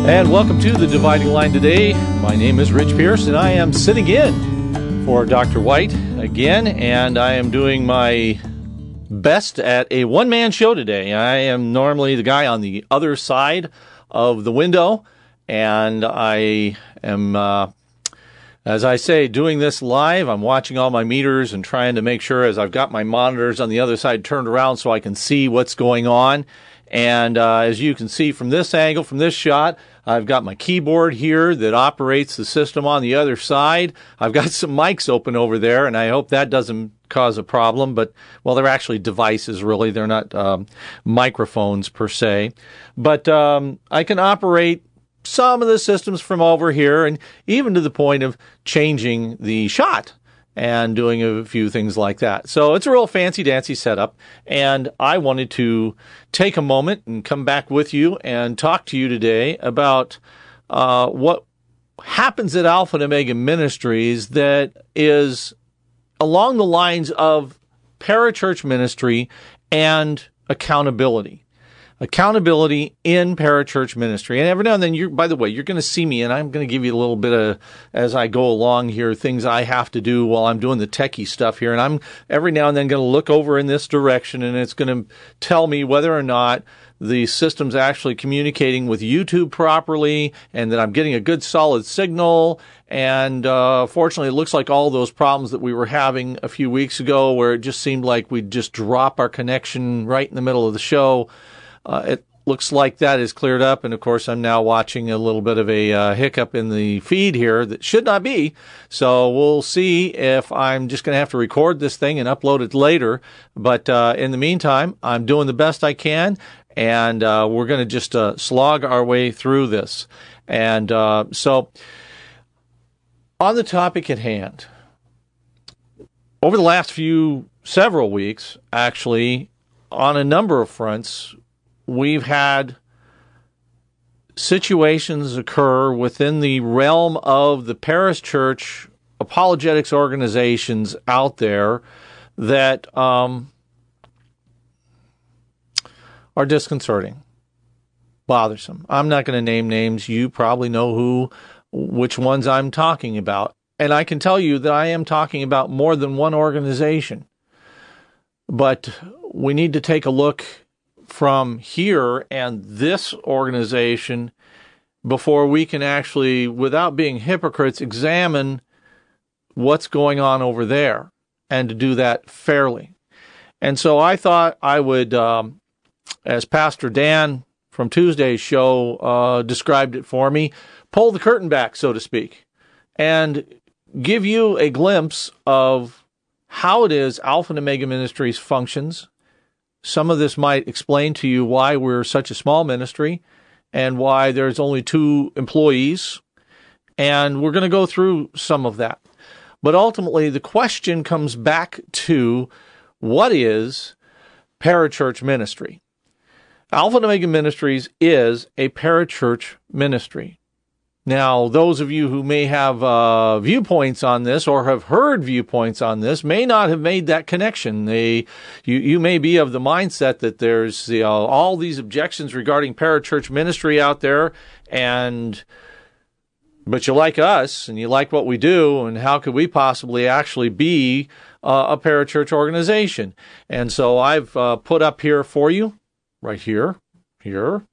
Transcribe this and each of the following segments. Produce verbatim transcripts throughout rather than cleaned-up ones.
And welcome to The Dividing Line today. My name is Rich Pierce, and I am sitting in for Doctor White again, and I am doing my best at a one-man show today. I am normally the guy on the other side of the window, and I am, uh, as I say, doing this live. I'm watching all my meters and trying to make sure, as I've got my monitors on the other side turned around so I can see what's going on. And uh, as you can see from this angle, from this shot, I've got my keyboard here that operates the system on the other side. I've got some mics open over there, and I hope that doesn't cause a problem. But, well, they're actually devices, really. They're not um, microphones per se. But um, I can operate some of the systems from over here, and even to the point of changing the shot and doing a few things like that. So it's a real fancy-dancy setup, and I wanted to take a moment and come back with you and talk to you today about uh, what happens at Alpha and Omega Ministries that is along the lines of parachurch ministry and accountability. Accountability in parachurch ministry. And every now and then, you're, by the way, you're going to see me, and I'm going to give you a little bit of, as I go along here, things I have to do while I'm doing the techie stuff here. And I'm every now and then going to look over in this direction, and it's going to tell me whether or not the system's actually communicating with YouTube properly, and that I'm getting a good solid signal. And uh, fortunately, it looks like all those problems that we were having a few weeks ago, where it just seemed like we'd just drop our connection right in the middle of the show, Uh, it looks like that is cleared up, and of course I'm now watching a little bit of a uh, hiccup in the feed here that should not be, so we'll see if I'm just going to have to record this thing and upload it later, but uh, in the meantime, I'm doing the best I can, and uh, we're going to just uh, slog our way through this. And uh, so, on the topic at hand, over the last few, several weeks, actually, on a number of fronts, we've had situations occur within the realm of the parachurch apologetics organizations out there that um, are disconcerting, bothersome. I'm not going to name names. You probably know who, which ones I'm talking about. And I can tell you that I am talking about more than one organization. But we need to take a look from here and this organization before we can actually, without being hypocrites, examine what's going on over there, and to do that fairly. And so I thought I would, um, as Pastor Dan from Tuesday's show uh, described it for me, pull the curtain back, so to speak, and give you a glimpse of how it is Alpha and Omega Ministries functions. Some of this might explain to you why we're such a small ministry and why there's only two employees. And we're going to go through some of that. But ultimately, the question comes back to, what is parachurch ministry? Alpha and Omega Ministries is a parachurch ministry. Now, those of you who may have uh, viewpoints on this or have heard viewpoints on this may not have made that connection. They, you, you may be of the mindset that there's you know, all these objections regarding parachurch ministry out there, and but you like us and you like what we do, and how could we possibly actually be uh, a parachurch organization? And so I've uh, put up here for you, right here, here,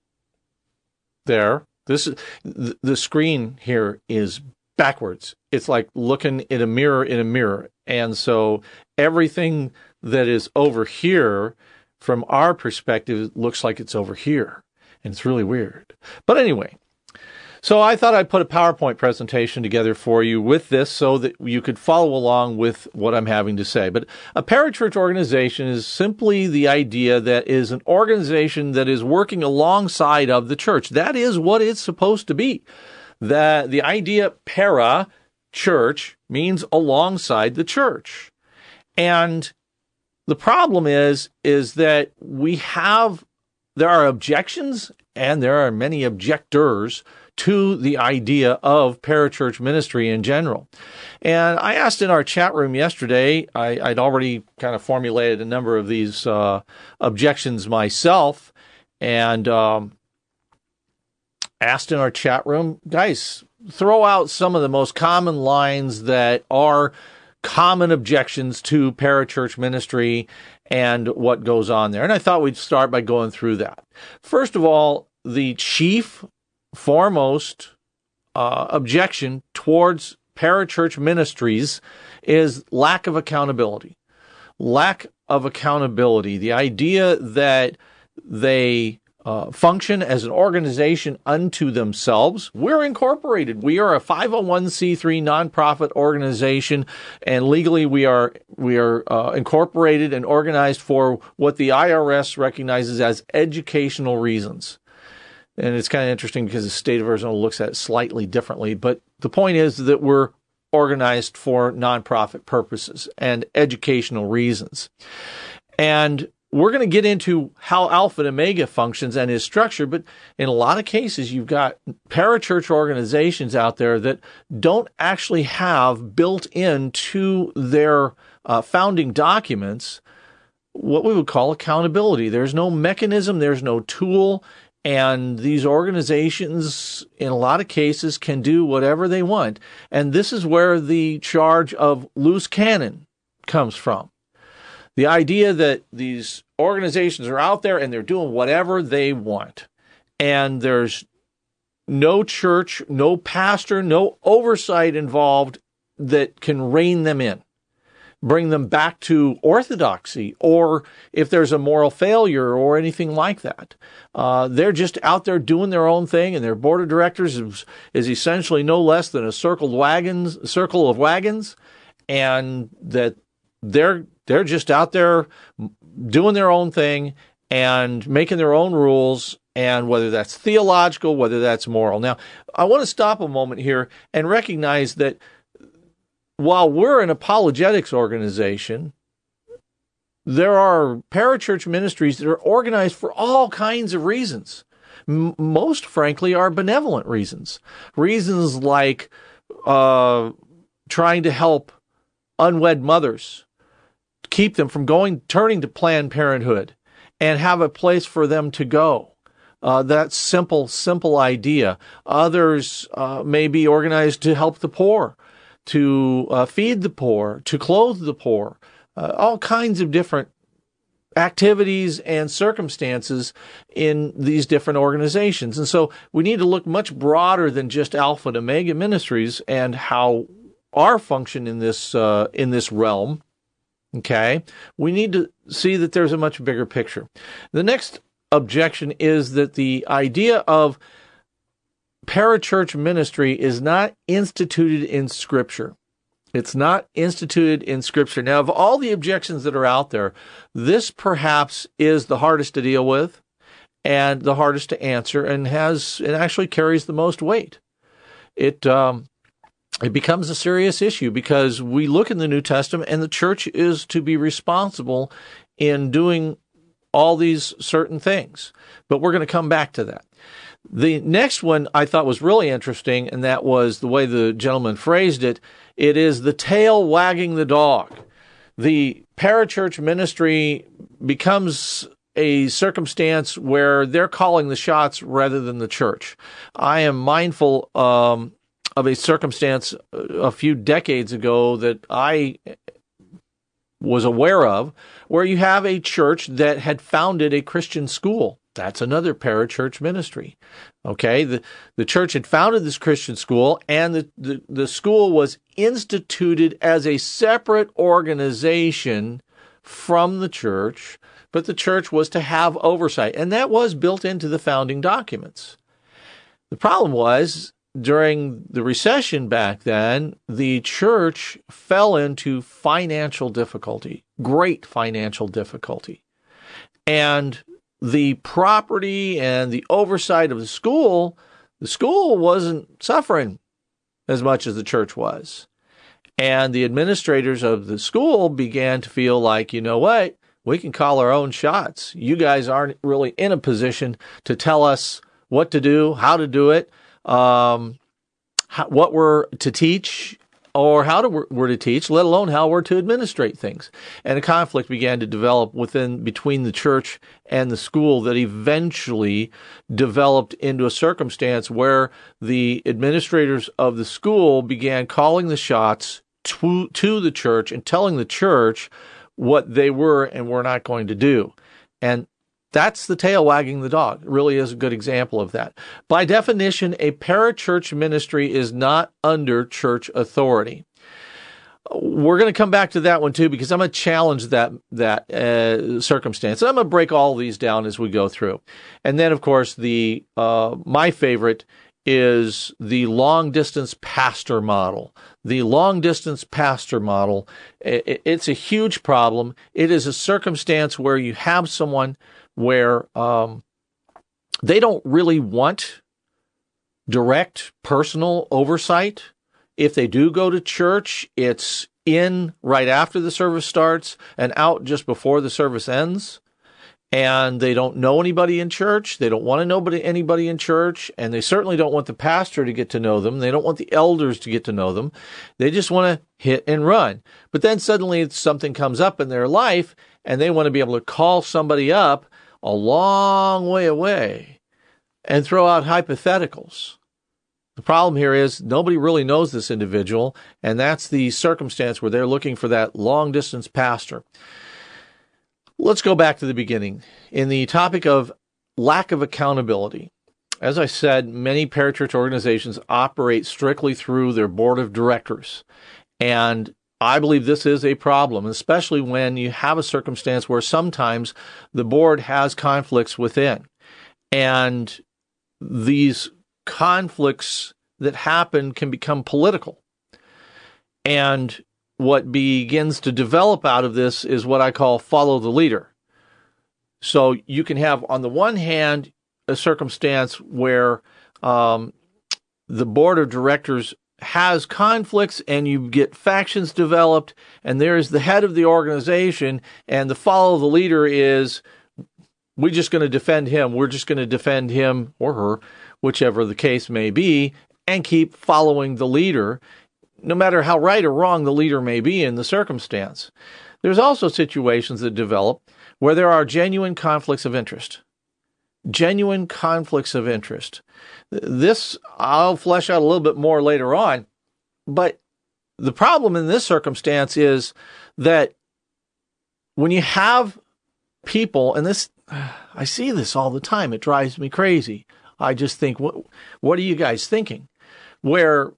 there. This the screen here is backwards. It's like looking in a mirror in a mirror. And so everything that is over here, from our perspective, looks like it's over here. And it's really weird. But anyway, so I thought I'd put a PowerPoint presentation together for you with this so that you could follow along with what I'm having to say. But a parachurch organization is simply the idea that is an organization that is working alongside of the church. That is what it's supposed to be. The, the idea para, church, means alongside the church. And the problem is, is that we have, there are objections and there are many objectors to the idea of parachurch ministry in general. And I asked in our chat room yesterday, I, I'd already kind of formulated a number of these uh, objections myself, and um, asked in our chat room, guys, throw out some of the most common lines that are common objections to parachurch ministry and what goes on there. And I thought we'd start by going through that. First of all, the chief, foremost uh, objection towards parachurch ministries is lack of accountability. Lack of accountability. The idea that they uh, function as an organization unto themselves. We're incorporated. We are a five oh one c three nonprofit organization, and legally we are we are uh, incorporated and organized for what the I R S recognizes as educational reasons. And it's kind of interesting because the state of Arizona looks at it slightly differently. But the point is that we're organized for nonprofit purposes and educational reasons. And we're going to get into how Alpha and Omega functions and is structured, but in a lot of cases, you've got parachurch organizations out there that don't actually have built into their uh, founding documents what we would call accountability. There's no mechanism, there's no tool, and these organizations, in a lot of cases, can do whatever they want. And this is where the charge of loose cannon comes from. The idea that these organizations are out there and they're doing whatever they want. And there's no church, no pastor, no oversight involved that can rein them in, bring them back to orthodoxy, or if there's a moral failure or anything like that. Uh, they're just out there doing their own thing, and their board of directors is, is essentially no less than a circled wagons, circle of wagons, and that they're they're just out there doing their own thing and making their own rules, and whether that's theological, whether that's moral. Now, I want to stop a moment here and recognize that while we're an apologetics organization, there are parachurch ministries that are organized for all kinds of reasons. M- most, frankly, are benevolent reasons. Reasons like uh, trying to help unwed mothers, keep them from going, turning to Planned Parenthood, and have a place for them to go. Uh, that simple, simple idea. Others uh, may be organized to help the poor, to uh, feed the poor, to clothe the poor, uh, all kinds of different activities and circumstances in these different organizations. And so we need to look much broader than just Alpha and Omega Ministries and how our function in this uh, in this realm. Okay, we need to see that there's a much bigger picture. The next objection is that the idea of parachurch ministry is not instituted in Scripture. It's not instituted in Scripture. Now, of all the objections that are out there, this perhaps is the hardest to deal with and the hardest to answer, and has it actually carries the most weight. It um, it becomes a serious issue because we look in the New Testament and the church is to be responsible in doing all these certain things. But we're going to come back to that. The next one I thought was really interesting, and that was the way the gentleman phrased it. It is the tail wagging the dog. The parachurch ministry becomes a circumstance where they're calling the shots rather than the church. I am mindful um, of a circumstance a few decades ago that I was aware of, where you have a church that had founded a Christian school. That's another parachurch ministry. Okay, the, the church had founded this Christian school, and the, the, the school was instituted as a separate organization from the church, but the church was to have oversight, and that was built into the founding documents. The problem was, during the recession back then, the church fell into financial difficulty, great financial difficulty. And the property and the oversight of the school, the school wasn't suffering as much as the church was. And the administrators of the school began to feel like, you know what, we can call our own shots. You guys aren't really in a position to tell us what to do, how to do it, um, how, what we're to teach, or how to, we're to teach, let alone how we're to administrate things. And a conflict began to develop within between the church and the school that eventually developed into a circumstance where the administrators of the school began calling the shots to, to the church and telling the church what they were and were not going to do. And that's the tail wagging the dog. It really is a good example of that. By definition, a parachurch ministry is not under church authority. We're going to come back to that one too, because I'm going to challenge that that uh, circumstance. And I'm going to break all of these down as we go through. And then, of course, the uh, my favorite is the long-distance pastor model. The long-distance pastor model, it, it's a huge problem. It is a circumstance where you have someone where um, they don't really want direct personal oversight. If they do go to church, it's in right after the service starts and out just before the service ends. And they don't know anybody in church. They don't want to know anybody in church. And they certainly don't want the pastor to get to know them. They don't want the elders to get to know them. They just want to hit and run. But then suddenly something comes up in their life and they want to be able to call somebody up a long way away and throw out hypotheticals. The problem here is nobody really knows this individual, and that's the circumstance where they're looking for that long-distance pastor. Let's go back to the beginning. In the topic of lack of accountability, as I said, many parachurch organizations operate strictly through their board of directors, and I believe this is a problem, especially when you have a circumstance where sometimes the board has conflicts within. And these conflicts that happen can become political. And what begins to develop out of this is what I call follow the leader. So you can have, on the one hand, a circumstance where um, the board of directors has conflicts and you get factions developed, and there's the head of the organization, and the follow the leader is, we're just going to defend him. We're just going to defend him or her, whichever the case may be, and keep following the leader, no matter how right or wrong the leader may be in the circumstance. There's also situations that develop where there are genuine conflicts of interest. Genuine conflicts of interest. This I'll flesh out a little bit more later on, but the problem in this circumstance is that when you have people, and this, I see this all the time, it drives me crazy. I just think, what, what are you guys thinking? Where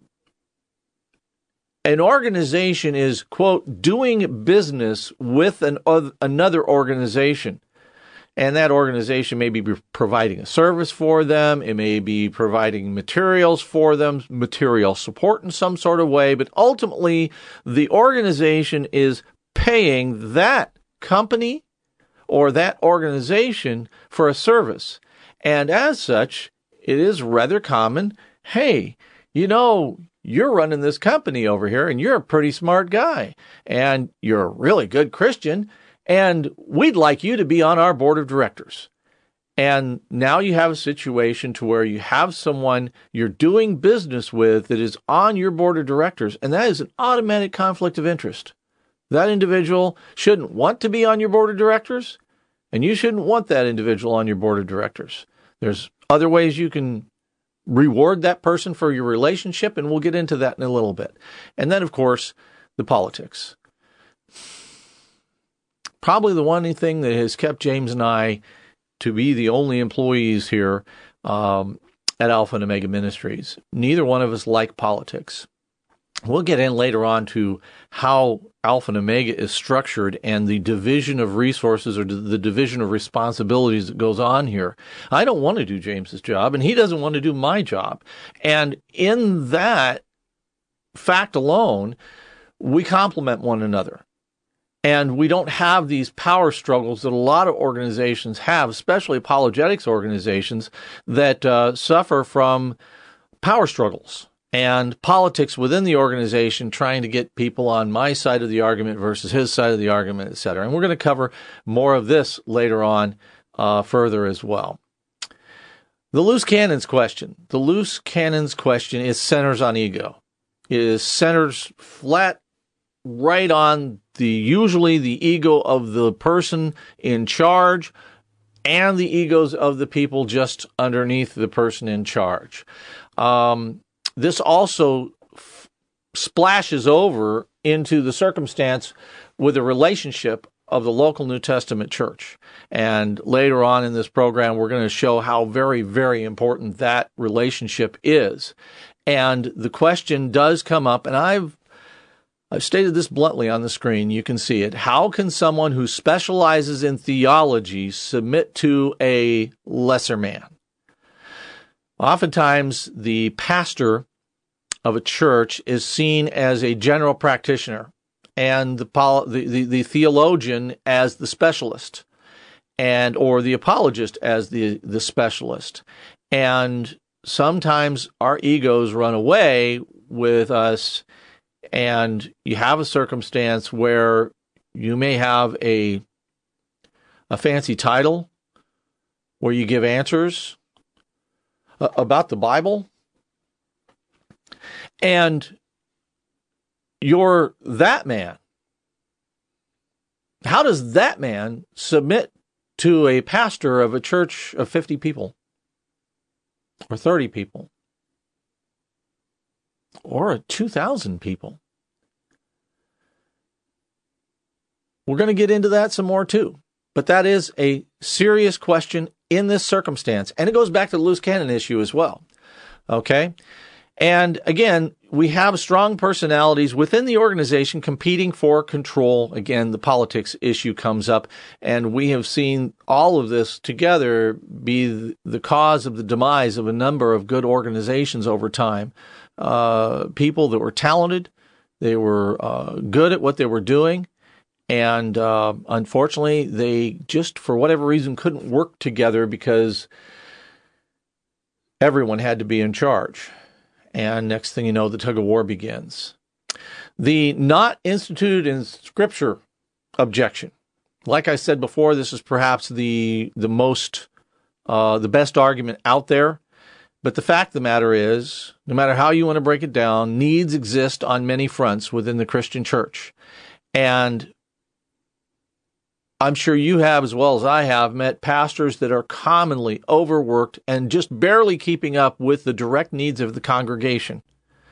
an organization is, quote, doing business with an, uh, another organization. And that organization may be providing a service for them. It may be providing materials for them, material support in some sort of way. But ultimately, the organization is paying that company or that organization for a service. And as such, it is rather common, hey, you know, you're running this company over here and you're a pretty smart guy and you're a really good Christian, and we'd like you to be on our board of directors. And now you have a situation to where you have someone you're doing business with that is on your board of directors, and that is an automatic conflict of interest. That individual shouldn't want to be on your board of directors, and you shouldn't want that individual on your board of directors. There's other ways you can reward that person for your relationship, and we'll get into that in a little bit. And then, of course, the politics. Probably the one thing that has kept James and I to be the only employees here um, at Alpha and Omega Ministries. Neither one of us like politics. We'll get in later on to how Alpha and Omega is structured and the division of resources or the division of responsibilities that goes on here. I don't want to do James's job, and he doesn't want to do my job. And in that fact alone, we complement one another. And we don't have these power struggles that a lot of organizations have, especially apologetics organizations that uh, suffer from power struggles and politics within the organization, trying to get people on my side of the argument versus his side of the argument, et cetera. And we're going to cover more of this later on uh, further as well. The loose cannons question. The loose cannons question is centers on ego. is centers flat right on the usually the ego of the person in charge and the egos of the people just underneath the person in charge. Um, this also f- splashes over into the circumstance with the relationship of the local New Testament church. And later on in this program, we're going to show how very, very important that relationship is. And the question does come up, and I've I've stated this bluntly on the screen. You can see it. How can someone who specializes in theology submit to a lesser man? Oftentimes, the pastor of a church is seen as a general practitioner, and the, the, the, the theologian as the specialist, and or the apologist as the, the specialist. And sometimes our egos run away with us, and you have a circumstance where you may have a a fancy title where you give answers uh, about the Bible, and you're that man. How does that man submit to a pastor of a church of fifty people or thirty people or two thousand people? We're going to get into that some more too, but that is a serious question in this circumstance, and it goes back to the loose cannon issue as well. Okay? And again, we have strong personalities within the organization competing for control. Again, the politics issue comes up, and we have seen all of this together be the cause of the demise of a number of good organizations over time. Uh, people that were talented, they were uh, good at what they were doing, and uh, unfortunately, they just, for whatever reason, couldn't work together because everyone had to be in charge. And next thing you know, the tug of war begins. The not instituted in Scripture objection. Like I said before, this is perhaps the the most, uh, the best argument out there. But the fact of the matter is, no matter how you want to break it down, needs exist on many fronts within the Christian church. And I'm sure you have, as well as I have, met pastors that are commonly overworked and just barely keeping up with the direct needs of the congregation.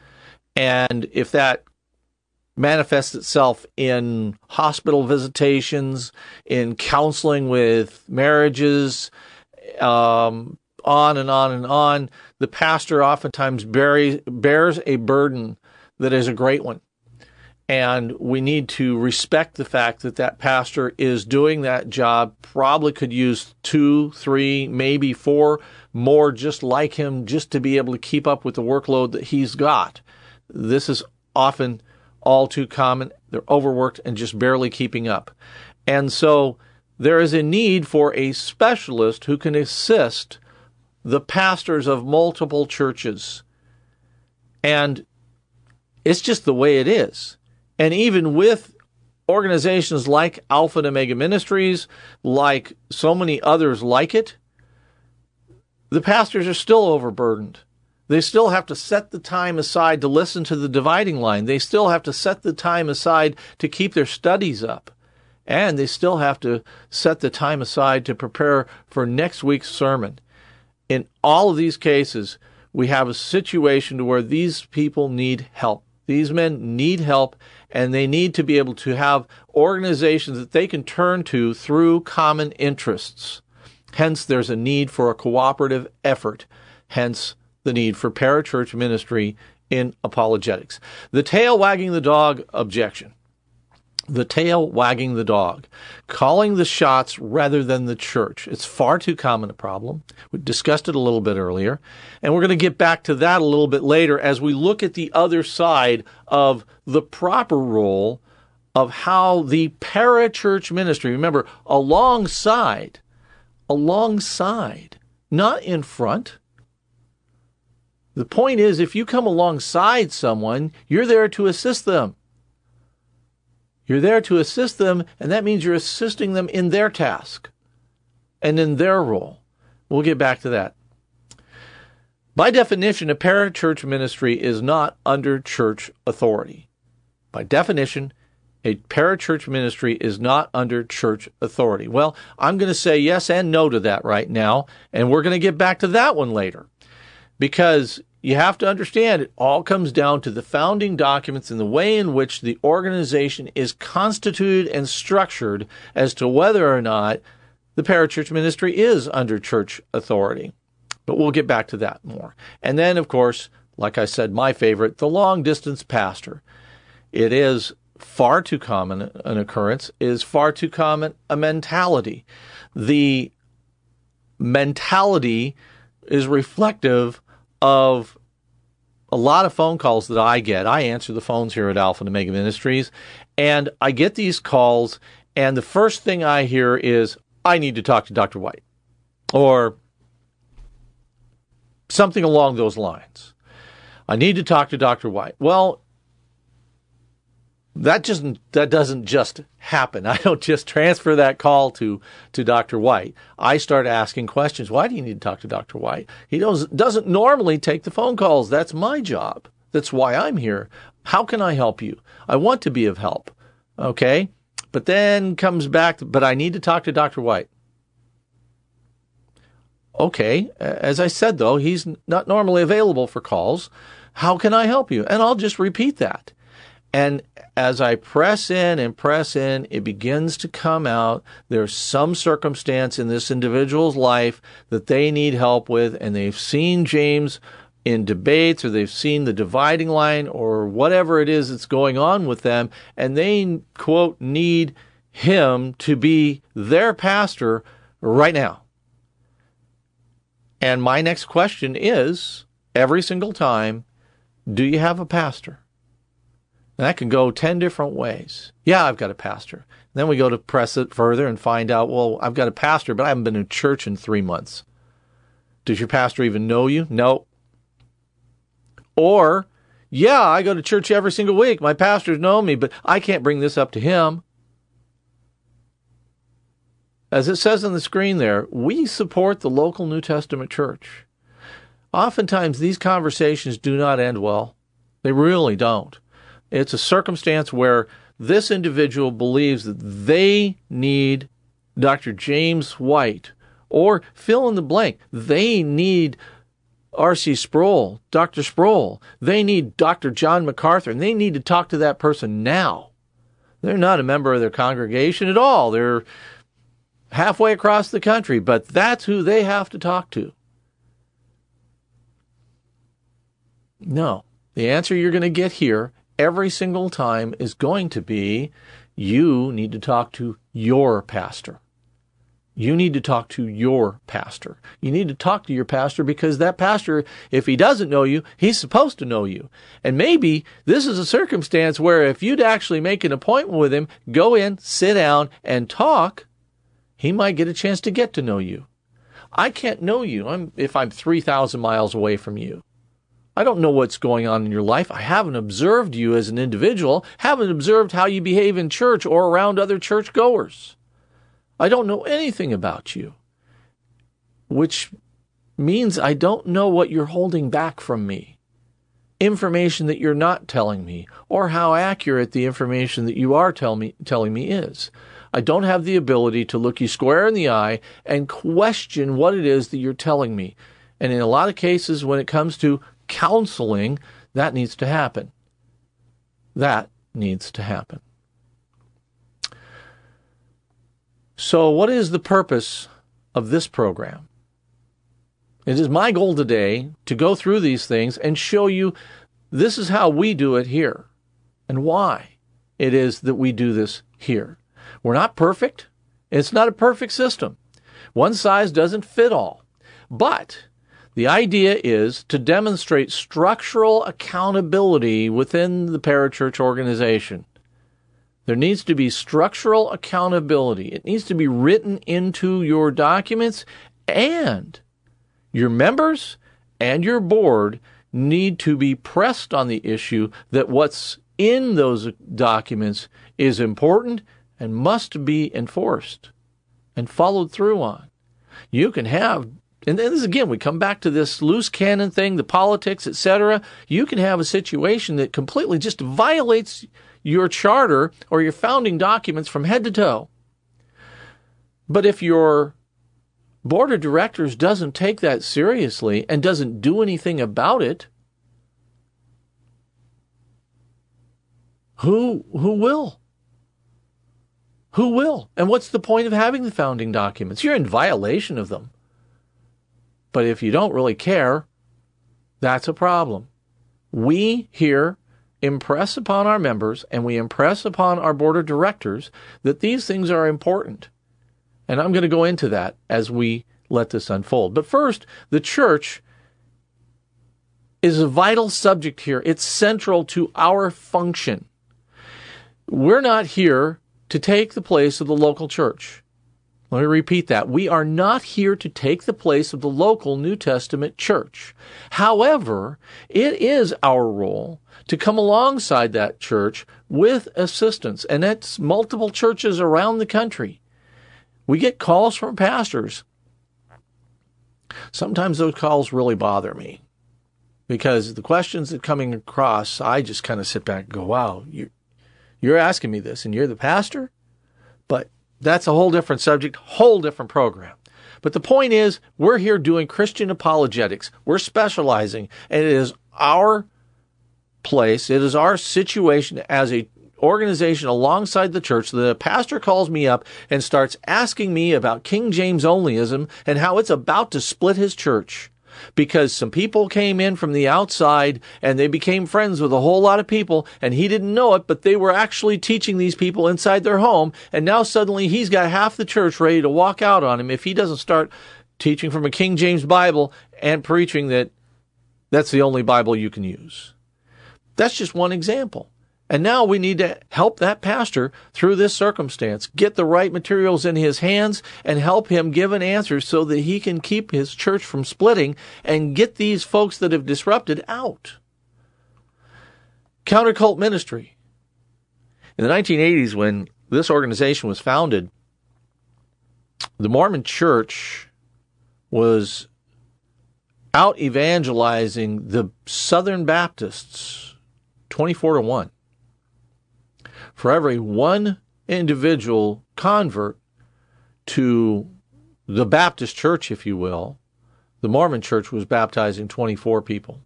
And if that manifests itself in hospital visitations, in counseling with marriages, um, on and on and on, the pastor oftentimes bears, bears a burden that is a great one. And we need to respect the fact that that pastor is doing that job, probably could use two, three, maybe four more just like him just to be able to keep up with the workload that he's got. This is often all too common. They're overworked and just barely keeping up. And so there is a need for a specialist who can assist the pastors of multiple churches. And it's just the way it is. And even with organizations like Alpha and Omega Ministries, like so many others like it, the pastors are still overburdened. They still have to set the time aside to listen to the dividing line. They still have to set the time aside to keep their studies up. And they still have to set the time aside to prepare for next week's sermon. In all of these cases, we have a situation to where these people need help. These men need help, and they need to be able to have organizations that they can turn to through common interests. Hence, there's a need for a cooperative effort. Hence, the need for parachurch ministry in apologetics. The tail wagging the dog objection. The tail wagging the dog. Calling the shots rather than the church. It's far too common a problem. We discussed it a little bit earlier. And we're going to get back to that a little bit later as we look at the other side of the proper role of how the parachurch ministry, remember, alongside, alongside, not in front. The point is, if you come alongside someone, you're there to assist them. You're there to assist them, and that means you're assisting them in their task and in their role. We'll get back to that. By definition, a parachurch ministry is not under church authority. By definition, a parachurch ministry is not under church authority. Well, I'm going to say yes and no to that right now, and we're going to get back to that one later. Because you have to understand, it all comes down to the founding documents and the way in which the organization is constituted and structured as to whether or not the parachurch ministry is under church authority. But we'll get back to that more. And then, of course, like I said, my favorite, the long-distance pastor. It is far too common an occurrence, is far too common a mentality. The mentality is reflective of a lot of phone calls that I get. I answer the phones here at Alpha and Omega Ministries, and I get these calls, and the first thing I hear is, I need to talk to Doctor White, or something along those lines. I need to talk to Doctor White. Well, that just that doesn't just happen. I don't just transfer that call to, to Doctor White. I start asking questions. Why do you need to talk to Doctor White? He doesn't, doesn't normally take the phone calls. That's my job. That's why I'm here. How can I help you? I want to be of help. Okay? But then comes back, but I need to talk to Doctor White. Okay, as I said, though, he's not normally available for calls. How can I help you? And I'll just repeat that. And as I press in and press in, it begins to come out. There's some circumstance in this individual's life that they need help with, and they've seen James in debates, or they've seen the dividing line, or whatever it is that's going on with them, and they, quote, need him to be their pastor right now. And my next question is, every single time, do you have a pastor? And that can go ten different ways. Yeah, I've got a pastor. Then we go to press it further and find out, well, I've got a pastor, but I haven't been to church in three months. Does your pastor even know you? No. Or, yeah, I go to church every single week. My pastors know me, but I can't bring this up to him. As it says on the screen there, we support the local New Testament church. Oftentimes, these conversations do not end well. They really don't. It's a circumstance where this individual believes that they need Doctor James White, or fill in the blank. They need R C Sproul, Doctor Sproul. They need Doctor John MacArthur, and they need to talk to that person now. They're not a member of their congregation at all. They're halfway across the country, but that's who they have to talk to. No. The answer you're going to get here every single time is going to be, you need to talk to your pastor. You need to talk to your pastor. You need to talk to your pastor because that pastor, if he doesn't know you, he's supposed to know you. And maybe this is a circumstance where if you'd actually make an appointment with him, go in, sit down, and talk, he might get a chance to get to know you. I can't know you I'm, if I'm three thousand miles away from you. I don't know what's going on in your life. I haven't observed you as an individual, haven't observed how you behave in church or around other churchgoers. I don't know anything about you, which means I don't know what you're holding back from me, information that you're not telling me, or how accurate the information that you are tell me, telling me is. I don't have the ability to look you square in the eye and question what it is that you're telling me. And in a lot of cases, when it comes to counseling, that needs to happen. That needs to happen. So what is the purpose of this program? It is my goal today to go through these things and show you this is how we do it here and why it is that we do this here. We're not perfect. It's not a perfect system. One size doesn't fit all. But the idea is to demonstrate structural accountability within the parachurch organization. There needs to be structural accountability. It needs to be written into your documents, and your members and your board need to be pressed on the issue that what's in those documents is important and must be enforced and followed through on. You can have and then this, again, we come back to this loose cannon thing, the politics, et cetera. You can have a situation that completely just violates your charter or your founding documents from head to toe. But if your board of directors doesn't take that seriously and doesn't do anything about it, who who will? Who will? And what's the point of having the founding documents? You're in violation of them. But if you don't really care, that's a problem. We here impress upon our members and we impress upon our board of directors that these things are important. And I'm going to go into that as we let this unfold. But first, the church is a vital subject here. It's central to our function. We're not here to take the place of the local church. Let me repeat that. We are not here to take the place of the local New Testament church. However, it is our role to come alongside that church with assistance, and that's multiple churches around the country. We get calls from pastors. Sometimes those calls really bother me because the questions that are coming across, I just kind of sit back and go, wow, you, you're asking me this and you're the pastor? But that's a whole different subject, whole different program. But the point is, we're here doing Christian apologetics. We're specializing, and it is our place, it is our situation as a organization alongside the church. The pastor calls me up and starts asking me about King James onlyism and how it's about to split his church because some people came in from the outside and they became friends with a whole lot of people, and he didn't know it, but they were actually teaching these people inside their home, and now suddenly he's got half the church ready to walk out on him if he doesn't start teaching from a King James Bible and preaching that that's the only Bible you can use. That's just one example. And now we need to help that pastor through this circumstance, get the right materials in his hands and help him give an answer so that he can keep his church from splitting and get these folks that have disrupted out. Countercult ministry. In the nineteen eighties, when this organization was founded, the Mormon Church was out evangelizing the Southern Baptists twenty-four to one. For every one individual convert to the Baptist church, if you will, the Mormon church was baptizing twenty-four people.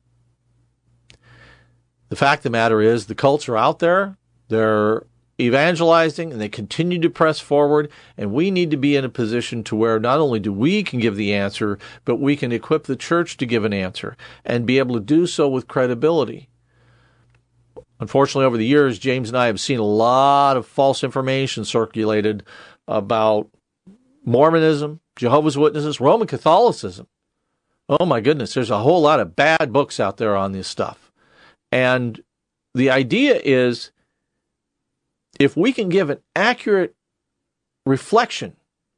The fact of the matter is, the cults are out there, they're evangelizing, and they continue to press forward, and we need to be in a position to where not only do we can give the answer, but we can equip the church to give an answer, and be able to do so with credibility. Unfortunately, over the years, James and I have seen a lot of false information circulated about Mormonism, Jehovah's Witnesses, Roman Catholicism. Oh my goodness, there's a whole lot of bad books out there on this stuff. And the idea is, if we can give an accurate reflection,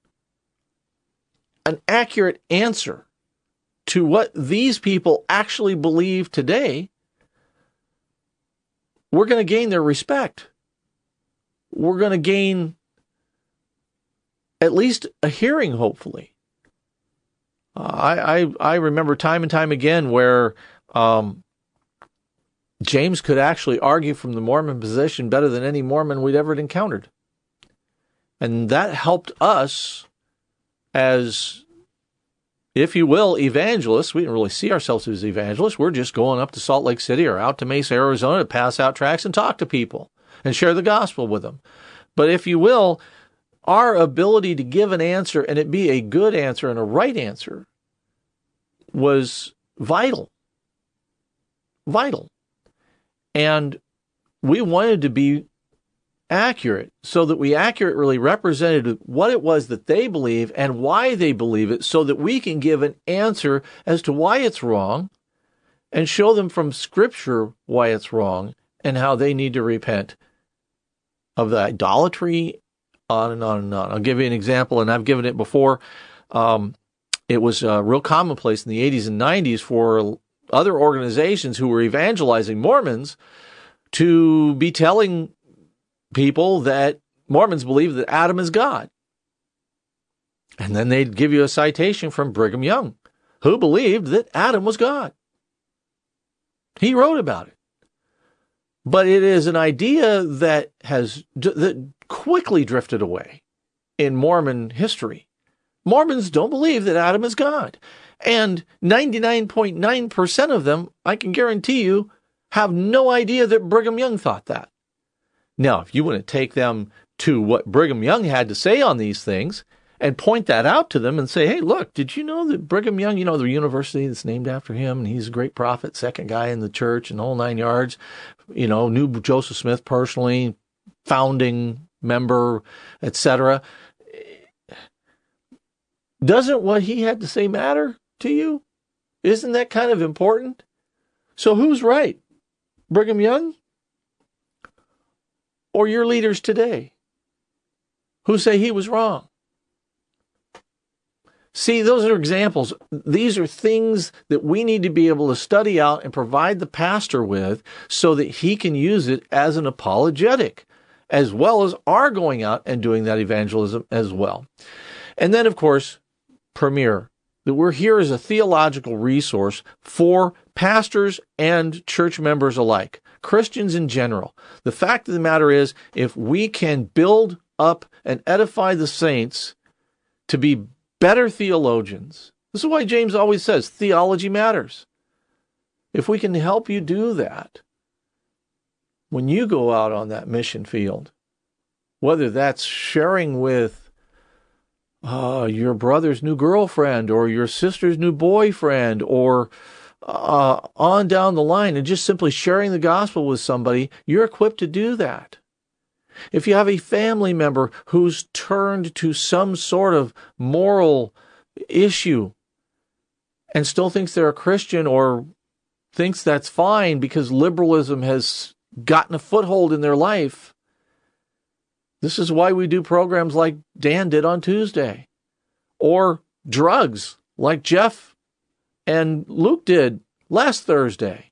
an accurate answer to what these people actually believe today, we're going to gain their respect. We're going to gain at least a hearing, hopefully. Uh, I, I I remember time and time again where um, James could actually argue from the Mormon position better than any Mormon we'd ever encountered. And that helped us as, if you will, evangelists. We didn't really see ourselves as evangelists. We're just going up to Salt Lake City or out to Mesa, Arizona to pass out tracts and talk to people and share the gospel with them. But if you will, our ability to give an answer and it be a good answer and a right answer was vital. Vital. And we wanted to be accurate so that we accurately represented what it was that they believe and why they believe it, so that we can give an answer as to why it's wrong and show them from Scripture why it's wrong and how they need to repent of the idolatry, on and on and on. I'll give you an example, and I've given it before. Um, it was uh, real commonplace in the eighties and nineties for other organizations who were evangelizing Mormons to be telling people that Mormons believe that Adam is God. And then they'd give you a citation from Brigham Young, who believed that Adam was God. He wrote about it. But it is an idea that has that quickly drifted away in Mormon history. Mormons don't believe that Adam is God. And ninety-nine point nine percent of them, I can guarantee you, have no idea that Brigham Young thought that. Now, if you want to take them to what Brigham Young had to say on these things and point that out to them and say, hey, look, did you know that Brigham Young, you know, the university that's named after him, and he's a great prophet, second guy in the church and the whole nine yards, you know, knew Joseph Smith personally, founding member, et cetera. Doesn't what he had to say matter to you? Isn't that kind of important? So who's right? Brigham Young? Or your leaders today who say he was wrong? See, those are examples. These are things that we need to be able to study out and provide the pastor with so that he can use it as an apologetic, as well as our going out and doing that evangelism as well. And then, of course, Premier, that we're here as a theological resource for pastors and church members alike, Christians in general. The fact of the matter is, if we can build up and edify the saints to be better theologians, this is why James always says theology matters. If we can help you do that, when you go out on that mission field, whether that's sharing with Uh, your brother's new girlfriend or your sister's new boyfriend or uh, on down the line and just simply sharing the gospel with somebody, you're equipped to do that. If you have a family member who's turned to some sort of moral issue and still thinks they're a Christian or thinks that's fine because liberalism has gotten a foothold in their life, this is why we do programs like Dan did on Tuesday, or drugs like Jeff and Luke did last Thursday,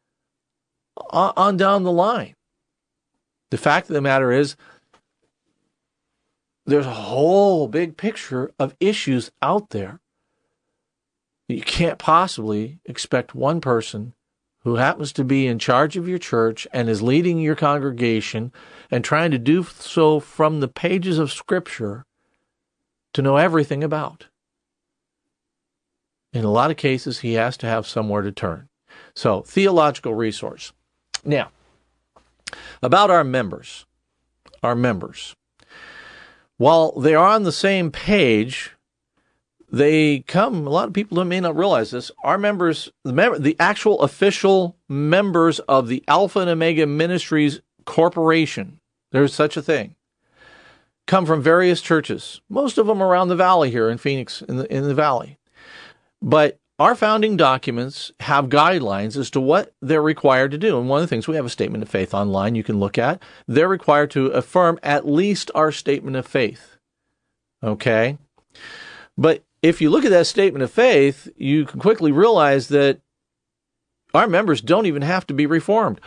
on down the line. The fact of the matter is, there's a whole big picture of issues out there. You can't possibly expect one person who happens to be in charge of your church and is leading your congregation and trying to do so from the pages of Scripture to know everything about. In a lot of cases, he has to have somewhere to turn. So, theological resource. Now, about our members. Our members. While they are on the same page, they come, a lot of people may not realize this, our members, the, mem- the actual official members of the Alpha and Omega Ministries Corporation, there's such a thing, come from various churches, most of them around the valley here in Phoenix, in the, in the valley. But our founding documents have guidelines as to what they're required to do. And one of the things, we have a statement of faith online you can look at. They're required to affirm at least our statement of faith. Okay? But if you look at that statement of faith, you can quickly realize that our members don't even have to be reformed.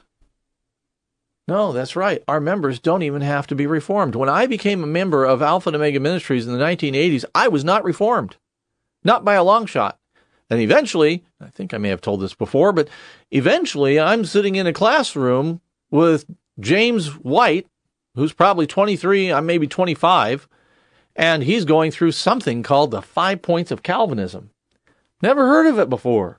No, that's right. Our members don't even have to be reformed. When I became a member of Alpha and Omega Ministries in the nineteen eighties, I was not reformed. Not by a long shot. And eventually, I think I may have told this before, but eventually I'm sitting in a classroom with James White, who's probably twenty-three, I'm maybe twenty-five, and he's going through something called the Five Points of Calvinism. Never heard of it before.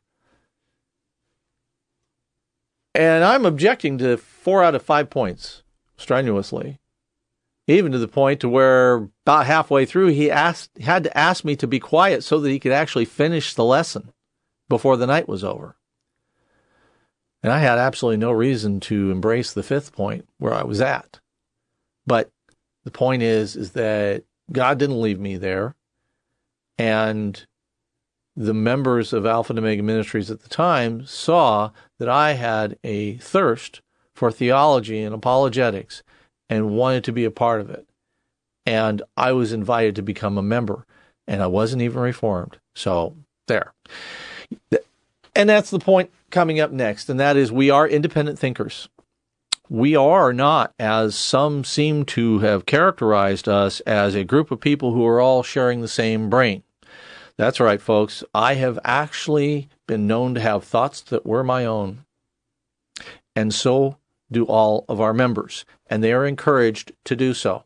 And I'm objecting to four out of five points strenuously, even to the point to where about halfway through he asked, had to ask me to be quiet so that he could actually finish the lesson before the night was over. And I had absolutely no reason to embrace the fifth point where I was at. But the point is, is that God didn't leave me there. And the members of Alpha and Omega Ministries at the time saw that I had a thirst for theology and apologetics and wanted to be a part of it. And I was invited to become a member, and I wasn't even reformed. So there. And that's the point coming up next, and that is we are independent thinkers. We are not, as some seem to have characterized us, as a group of people who are all sharing the same brain. That's right, folks. I have actually been known to have thoughts that were my own. And so do all of our members. And they are encouraged to do so.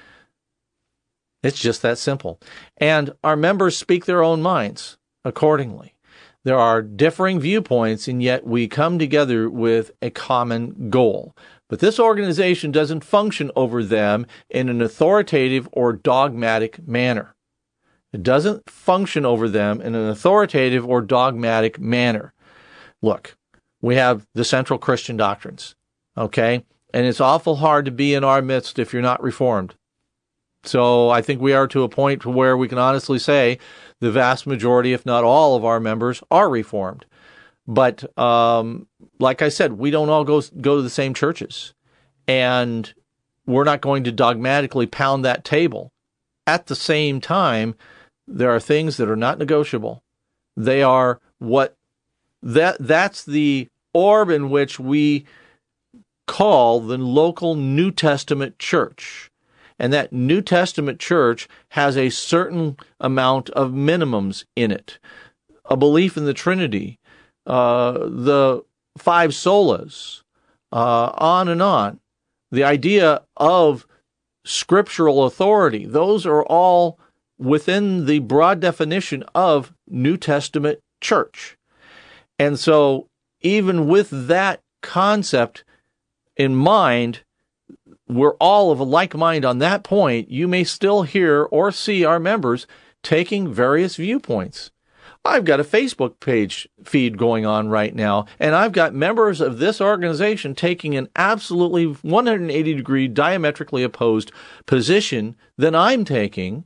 It's just that simple. And our members speak their own minds accordingly. There are differing viewpoints, and yet we come together with a common goal. But this organization doesn't function over them in an authoritative or dogmatic manner. It doesn't function over them in an authoritative or dogmatic manner. Look, we have the central Christian doctrines, okay? And it's awful hard to be in our midst if you're not Reformed. So I think we are to a point where we can honestly say the vast majority, if not all, of our members are Reformed. But um, like I said, we don't all go, go to the same churches. And we're not going to dogmatically pound that table. At the same time, there are things that are not negotiable. They are what that that's the orb in which we call the local New Testament church. And that New Testament church has a certain amount of minimums in it. A belief in the Trinity, uh, the five solas, uh, on and on. The idea of scriptural authority, those are all within the broad definition of New Testament church. And so even with that concept in mind, we're all of a like mind on that point. You may still hear or see our members taking various viewpoints. I've got a Facebook page feed going on right now, and I've got members of this organization taking an absolutely one hundred eighty degree diametrically opposed position than I'm taking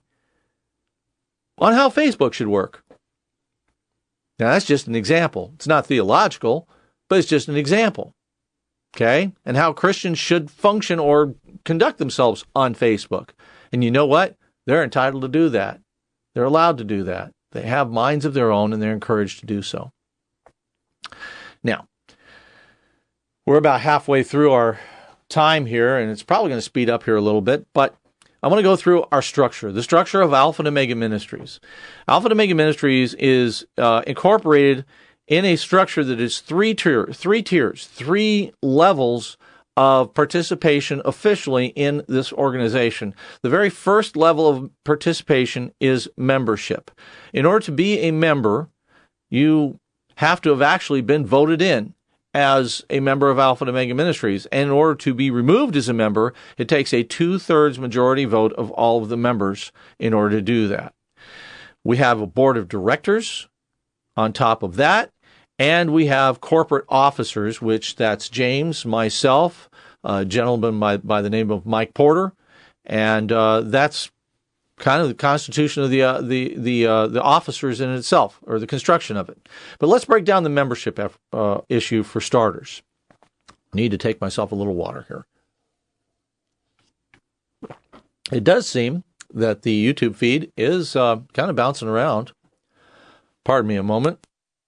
on how Facebook should work. Now, that's just an example. It's not theological, but it's just an example. Okay? And how Christians should function or conduct themselves on Facebook. And you know what? They're entitled to do that. They're allowed to do that. They have minds of their own, and they're encouraged to do so. Now, we're about halfway through our time here, and it's probably going to speed up here a little bit, but I want to go through our structure, the structure of Alpha and Omega Ministries. Alpha and Omega Ministries is uh, incorporated in a structure that is three tier, three tiers, three levels of participation officially in this organization. The very first level of participation is membership. In order to be a member, you have to have actually been voted in as a member of Alpha and Omega Ministries. And in order to be removed as a member, it takes a two-thirds majority vote of all of the members in order to do that. We have a board of directors on top of that, and we have corporate officers, which that's James, myself, a gentleman by, by the name of Mike Porter, and uh, that's kind of the constitution of the uh, the the uh, the officers in itself, or the construction of it. But let's break down the membership uh, issue for starters. I need to take myself a little water here. It does seem that the YouTube feed is uh, kind of bouncing around. Pardon me a moment.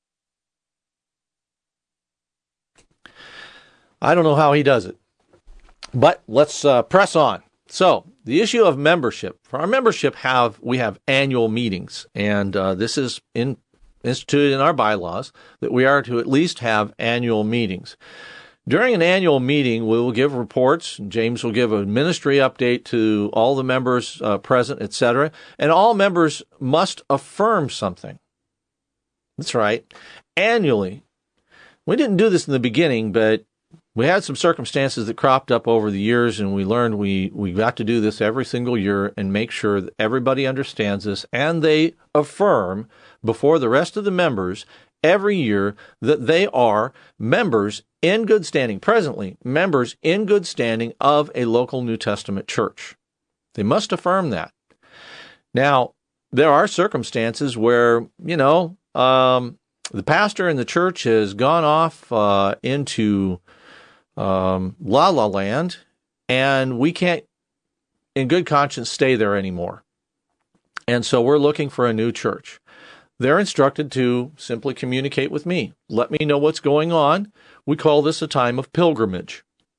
I don't know how he does it, but let's uh, press on. So, the issue of membership. For our membership, have we have annual meetings, and uh, this is in, instituted in our bylaws that we are to at least have annual meetings. During an annual meeting, we will give reports. James will give a ministry update to all the members uh, present, et cetera, and all members must affirm something. That's right. Annually. We didn't do this in the beginning, but we had some circumstances that cropped up over the years, and we learned we, we got to do this every single year and make sure that everybody understands this, and they affirm before the rest of the members every year that they are members in good standing, presently members in good standing of a local New Testament church. They must affirm that. Now, there are circumstances where, you know, um, the pastor in the church has gone off uh, into Um, La La Land, and we can't, in good conscience, stay there anymore. And so we're looking for a new church. They're instructed to simply communicate with me. Let me know what's going on. We call this a time of pilgrimage.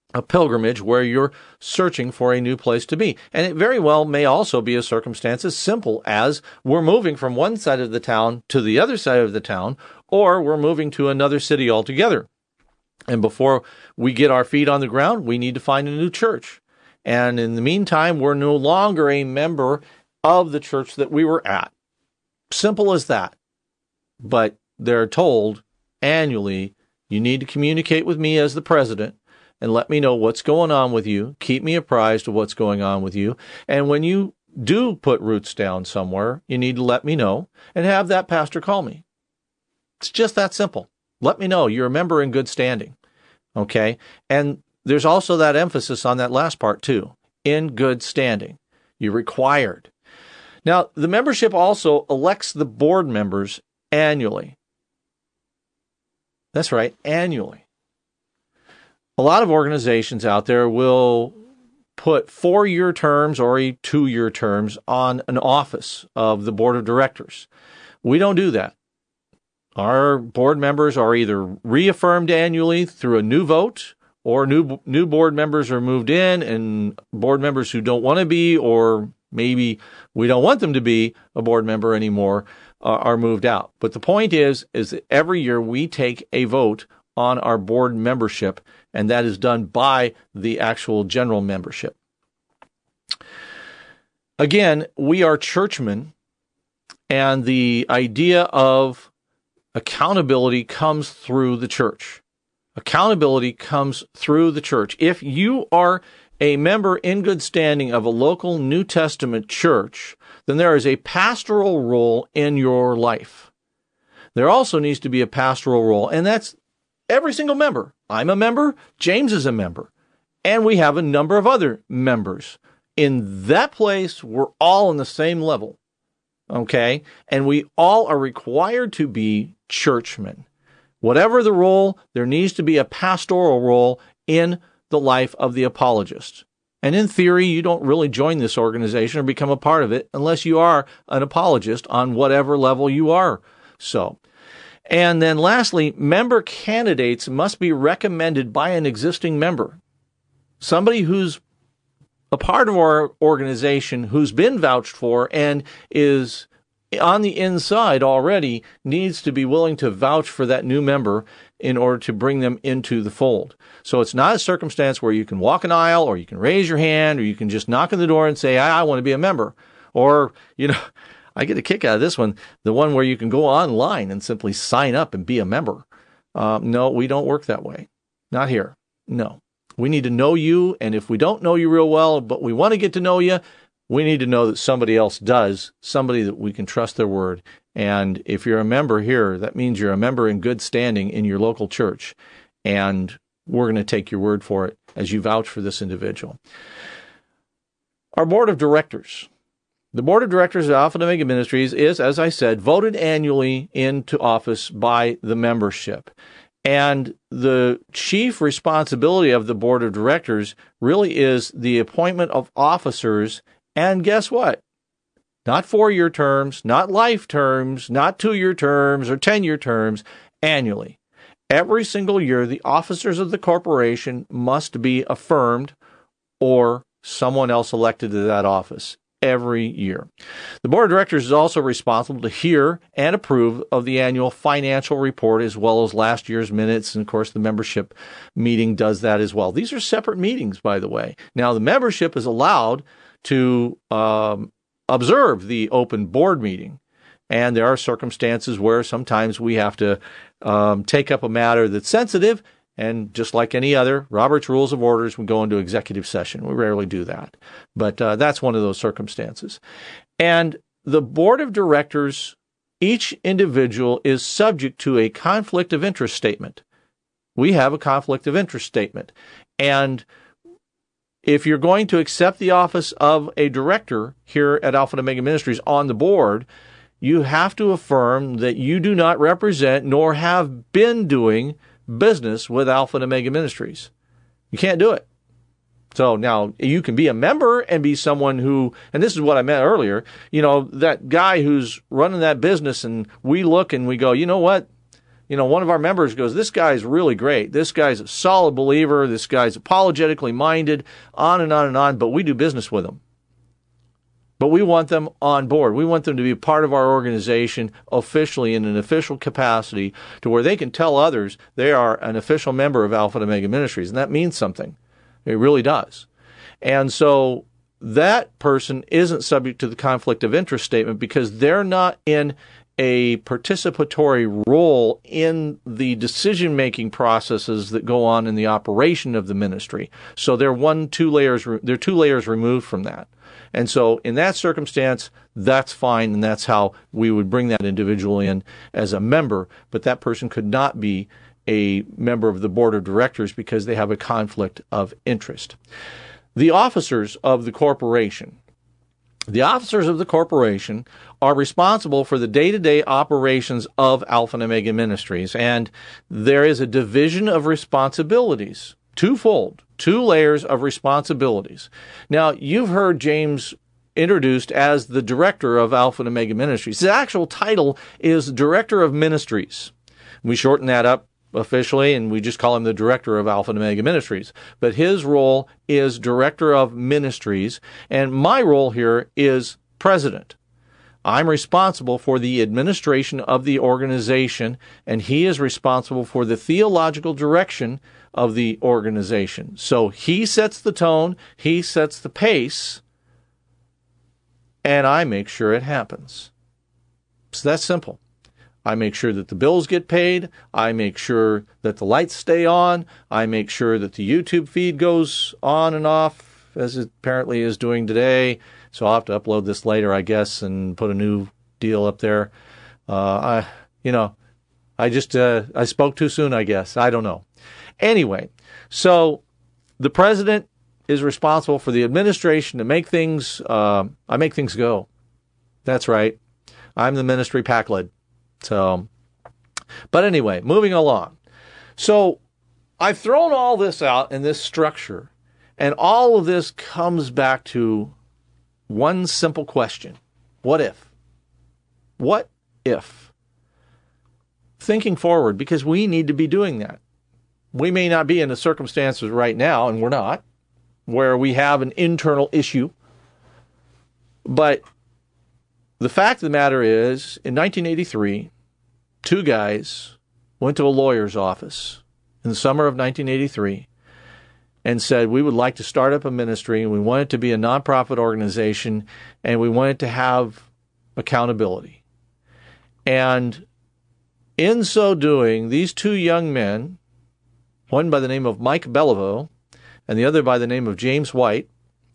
a pilgrimage where you're searching for a new place to be. And it very well may also be a circumstance as simple as we're moving from one side of the town to the other side of the town, or we're moving to another city altogether. And before we get our feet on the ground, we need to find a new church. And in the meantime, we're no longer a member of the church that we were at. Simple as that. But they're told annually, you need to communicate with me as the president and let me know what's going on with you. Keep me apprised of what's going on with you. And when you do put roots down somewhere, you need to let me know and have that pastor call me. It's just that simple. Let me know you're a member in good standing. Okay? And there's also that emphasis on that last part too. In good standing. You're required. Now, the membership also elects the board members annually. That's right, annually. A lot of organizations out there will put four-year terms or two-year terms on an office of the board of directors. We don't do that. Our board members are either reaffirmed annually through a new vote, or new new board members are moved in, and board members who don't want to be, or maybe we don't want them to be a board member anymore, uh, are moved out. But the point is, is that every year we take a vote on our board membership, and that is done by the actual general membership. Again, we are churchmen, and the idea of accountability comes through the church. Accountability comes through the church. If you are a member in good standing of a local New Testament church, then there is a pastoral role in your life. There also needs to be a pastoral role, and that's every single member. I'm a member, James is a member, and we have a number of other members. In that place, we're all on the same level, okay? And we all are required to be churchmen. Whatever the role, there needs to be a pastoral role in the life of the apologist. And in theory, you don't really join this organization or become a part of it unless you are an apologist on whatever level you are. So, and then lastly, member candidates must be recommended by an existing member. Somebody who's a part of our organization, who's been vouched for and is on the inside already, needs to be willing to vouch for that new member in order to bring them into the fold. So it's not a circumstance where you can walk an aisle, or you can raise your hand, or you can just knock on the door and say, I, I want to be a member. Or, you know, I get a kick out of this one, the one where you can go online and simply sign up and be a member. Um, no, we don't work that way. Not here. No. We need to know you, and if we don't know you real well, but we want to get to know you, we need to know that somebody else does, somebody that we can trust their word. And if you're a member here, that means you're a member in good standing in your local church, and we're going to take your word for it as you vouch for this individual. Our board of directors. The board of directors of Alpha and Omega Ministries is, as I said, voted annually into office by the membership. And the chief responsibility of the board of directors really is the appointment of officers. And guess what? Not four-year terms, not life terms, not two-year terms or ten-year terms, annually. Every single year, the officers of the corporation must be affirmed or someone else elected to that office every year. The board of directors is also responsible to hear and approve of the annual financial report as well as last year's minutes. And of course, the membership meeting does that as well. These are separate meetings, by the way. Now, the membership is allowed to um, observe the open board meeting. And there are circumstances where sometimes we have to um, take up a matter that's sensitive. And just like any other, Robert's Rules of Orders, we go into executive session. We rarely do that. But uh, that's one of those circumstances. And the board of directors, each individual is subject to a conflict of interest statement. We have a conflict of interest statement. And if you're going to accept the office of a director here at Alpha and Omega Ministries on the board, you have to affirm that you do not represent nor have been doing business with Alpha and Omega Ministries. You can't do it. So now you can be a member and be someone who, and this is what I meant earlier, you know, that guy who's running that business, and we look and we go, you know what? you know, one of our members goes, this guy's really great. This guy's a solid believer. This guy's apologetically minded, on and on and on, but we do business with him. But we want them on board. We want them to be part of our organization officially in an official capacity to where they can tell others they are an official member of Alpha and Omega Ministries. And that means something. It really does. And so that person isn't subject to the conflict of interest statement because they're not in a participatory role in the decision-making processes that go on in the operation of the ministry. So they're one, two layers, they're two layers removed from that. And so in that circumstance, that's fine, and that's how we would bring that individual in as a member, but that person could not be a member of the board of directors because they have a conflict of interest. The officers of the corporation. The officers of the corporation are responsible for the day-to-day operations of Alpha and Omega Ministries, and there is a division of responsibilities, twofold, two layers of responsibilities. Now, you've heard James introduced as the director of Alpha and Omega Ministries. His actual title is Director of Ministries. We shorten that up officially, and we just call him the director of Alpha and Omega Ministries. But his role is director of ministries, and my role here is president. I'm responsible for the administration of the organization, and he is responsible for the theological direction of the organization. So he sets the tone, he sets the pace, and I make sure it happens. It's that simple. I make sure that the bills get paid. I make sure that the lights stay on. I make sure that the YouTube feed goes on and off, as it apparently is doing today. So I'll have to upload this later, I guess, and put a new deal up there. Uh, I, you know, I just, uh, I spoke too soon, I guess. I don't know. Anyway, so the president is responsible for the administration to make things, uh, I make things go. That's right. I'm the ministry pack lid. So, but anyway, moving along. So I've thrown all this out in this structure, and all of this comes back to one simple question. What if? What if? Thinking forward, because we need to be doing that. We may not be in the circumstances right now, and we're not, where we have an internal issue, but the fact of the matter is, in nineteen eighty-three, two guys went to a lawyer's office in the summer of nineteen eighty-three and said, we would like to start up a ministry, and we want it to be a nonprofit organization, and we want it to have accountability. And in so doing, these two young men, one by the name of Mike Beliveau and the other by the name of James White,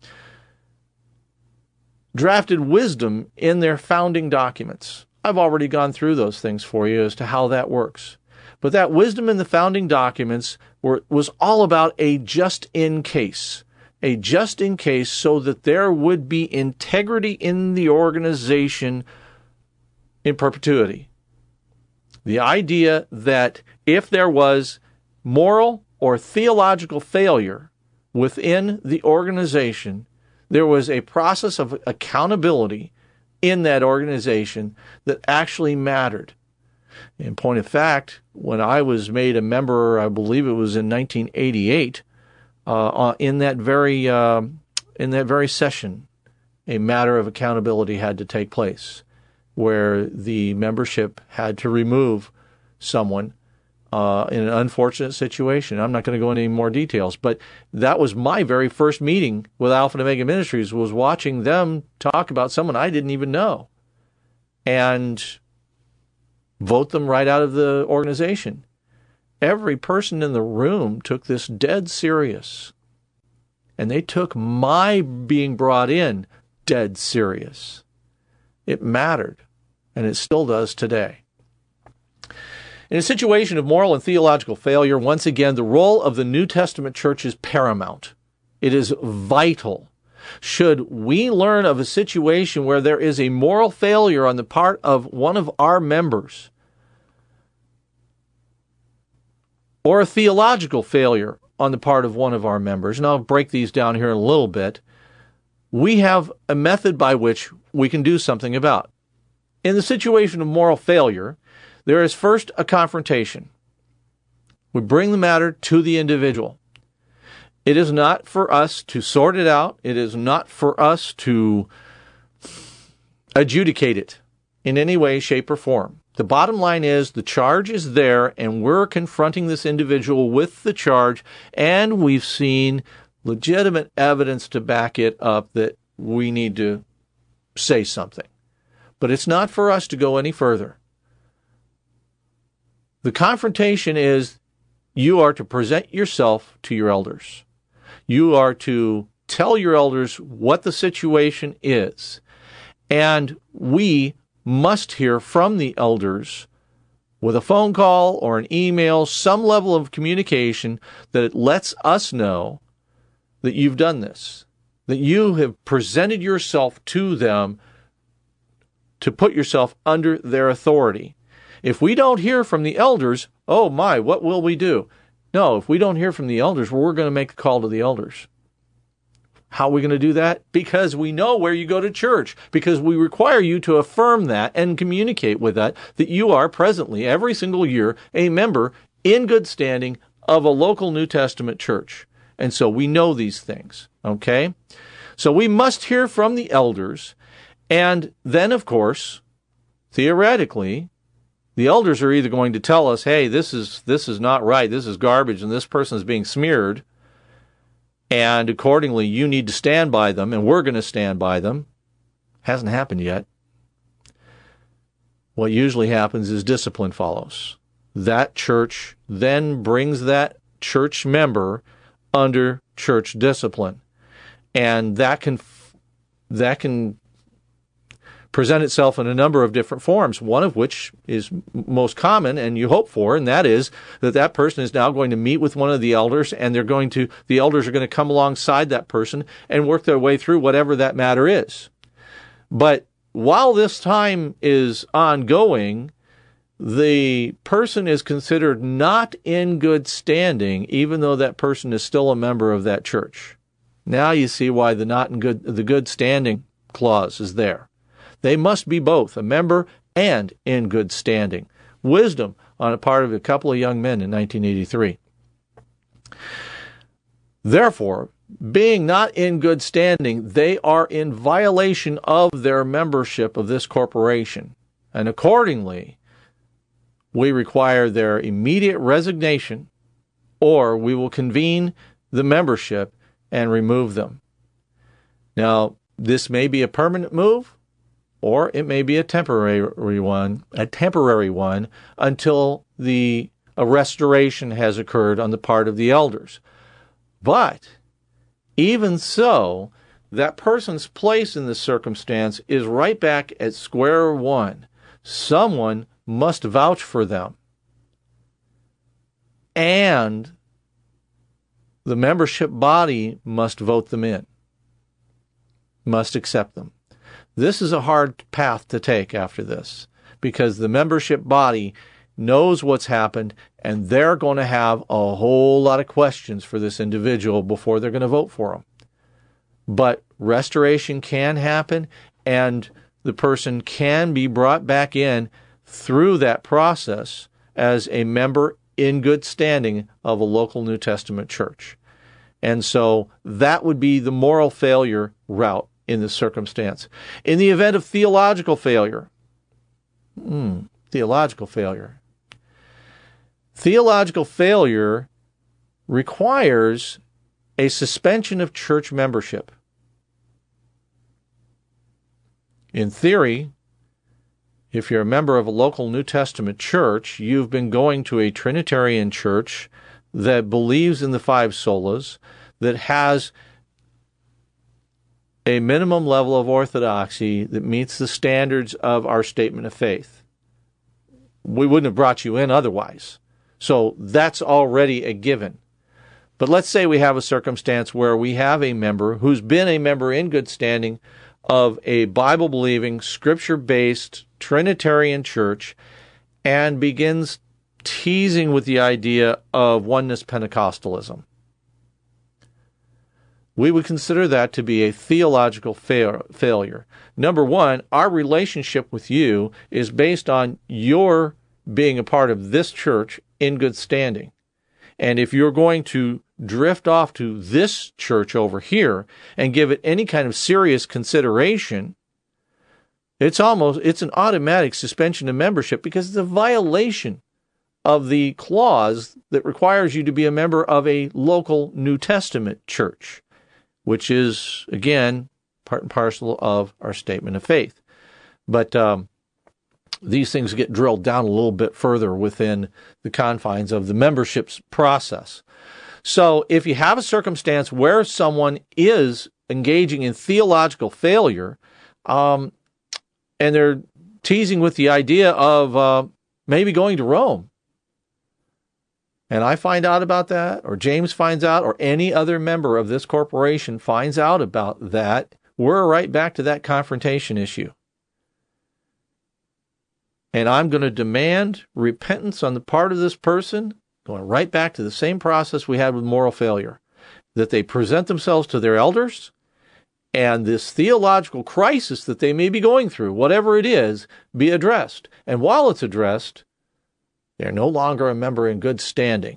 drafted wisdom in their founding documents. I've already gone through those things for you as to how that works. But that wisdom in the founding documents were, was all about a just-in case. A just-in case so that there would be integrity in the organization in perpetuity. The idea that if there was moral or theological failure within the organization, there was a process of accountability in that organization that actually mattered. In point of fact, when I was made a member, I believe it was in nineteen eighty-eight, uh, in that very uh, in that very session, a matter of accountability had to take place, where the membership had to remove someone Uh, in an unfortunate situation. I'm not going to go into any more details, but that was my very first meeting with Alpha and Omega Ministries, was watching them talk about someone I didn't even know and vote them right out of the organization. Every person in the room took this dead serious, and they took my being brought in dead serious. It mattered, and it still does today. In a situation of moral and theological failure, once again, the role of the New Testament church is paramount. It is vital. Should we learn of a situation where there is a moral failure on the part of one of our members, or a theological failure on the part of one of our members, and I'll break these down here in a little bit, we have a method by which we can do something about. In the situation of moral failure, There is first a confrontation. We bring the matter to the individual. It is not for us to sort it out. It is not for us to adjudicate it in any way, shape, or form. The bottom line is the charge is there, and we're confronting this individual with the charge, and we've seen legitimate evidence to back it up that we need to say something. But it's not for us to go any further. The confrontation is you are to present yourself to your elders. You are to tell your elders what the situation is. And we must hear from the elders with a phone call or an email, some level of communication that lets us know that you've done this, that you have presented yourself to them to put yourself under their authority. If we don't hear from the elders, oh my, what will we do? No, if we don't hear from the elders, well, we're going to make a call to the elders. How are we going to do that? Because we know where you go to church, because we require you to affirm that and communicate with that, that you are presently, every single year, a member in good standing of a local New Testament church. And so we know these things, okay? So we must hear from the elders, and then, of course, theoretically, the elders are either going to tell us, hey, this is this is not right, this is garbage, and this person is being smeared, and accordingly, you need to stand by them, and we're going to stand by them. Hasn't happened yet. What usually happens is discipline follows. That church then brings that church member under church discipline. And that can that can present itself in a number of different forms, one of which is most common and you hope for, and that is that that person is now going to meet with one of the elders, and they're going to the elders are going to come alongside that person and work their way through whatever that matter is. But while this time is ongoing, the person is considered not in good standing, even though that person is still a member of that church. Now you see why the not in good the good standing clause is there. They must be both a member and in good standing. Wisdom on the part of a couple of young men in nineteen eighty-three. Therefore, being not in good standing, they are in violation of their membership of this corporation. And accordingly, we require their immediate resignation, or we will convene the membership and remove them. Now, this may be a permanent move, or it may be a temporary one, a temporary one until the a restoration has occurred on the part of the elders. But even so, that person's place in this circumstance is right back at square one. Someone must vouch for them. And the membership body must vote them in, must accept them. This is a hard path to take after this, because the membership body knows what's happened, and they're going to have a whole lot of questions for this individual before they're going to vote for him. But restoration can happen, and the person can be brought back in through that process as a member in good standing of a local New Testament church. And so that would be the moral failure route in this circumstance. In the event of theological failure, hmm, theological failure. Theological failure requires a suspension of church membership. In theory, if you're a member of a local New Testament church, you've been going to a Trinitarian church that believes in the five solas, that has a minimum level of orthodoxy that meets the standards of our statement of faith. We wouldn't have brought you in otherwise. So that's already a given. But let's say we have a circumstance where we have a member who's been a member in good standing of a Bible-believing, Scripture-based Trinitarian church and begins teasing with the idea of oneness Pentecostalism. We would consider that to be a theological fa- failure. Number one, our relationship with you is based on your being a part of this church in good standing. And if you're going to drift off to this church over here and give it any kind of serious consideration, it's almost, it's an automatic suspension of membership because it's a violation of the clause that requires you to be a member of a local New Testament church, which is, again, part and parcel of our statement of faith. But um, these things get drilled down a little bit further within the confines of the membership's process. So if you have a circumstance where someone is engaging in theological failure, um, and they're teasing with the idea of uh, maybe going to Rome, and I find out about that, or James finds out, or any other member of this corporation finds out about that, we're right back to that confrontation issue. And I'm going to demand repentance on the part of this person, going right back to the same process we had with moral failure, that they present themselves to their elders, and this theological crisis that they may be going through, whatever it is, be addressed. And while it's addressed, they're no longer a member in good standing